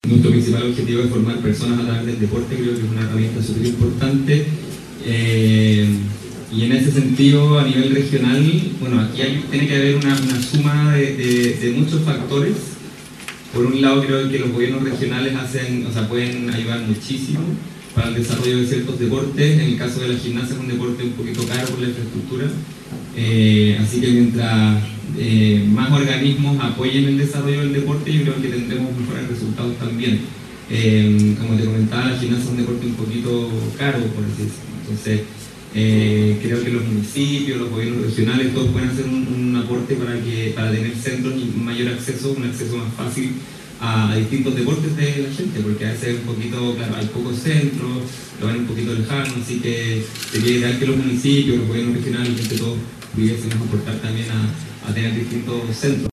Nuestro principal objetivo es formar personas a través del deporte, creo que es una herramienta súper importante. Y en ese sentido, a nivel regional, bueno, aquí tiene que haber una suma de muchos factores. Por un lado, creo que los gobiernos regionales pueden ayudar muchísimo para el desarrollo de ciertos deportes. En el caso de la gimnasia es un deporte un poquito caro por la infraestructura. Así que mientras más organismos apoyen el desarrollo del deporte, yo creo que tendremos mejores resultados también. Como te comentaba, la gimnasia es un deporte un poquito caro, por así decirlo. Entonces, creo que los municipios, los gobiernos regionales, todos pueden hacer un aporte para tener centros y mayor acceso, un acceso más fácil a distintos deportes de la gente, porque a veces es un poquito, claro, hay pocos centros, lo ven un poquito lejano, así que sería ideal que los municipios, los gobiernos regionales, que todos pudiésemos aportar también a tener distintos centros.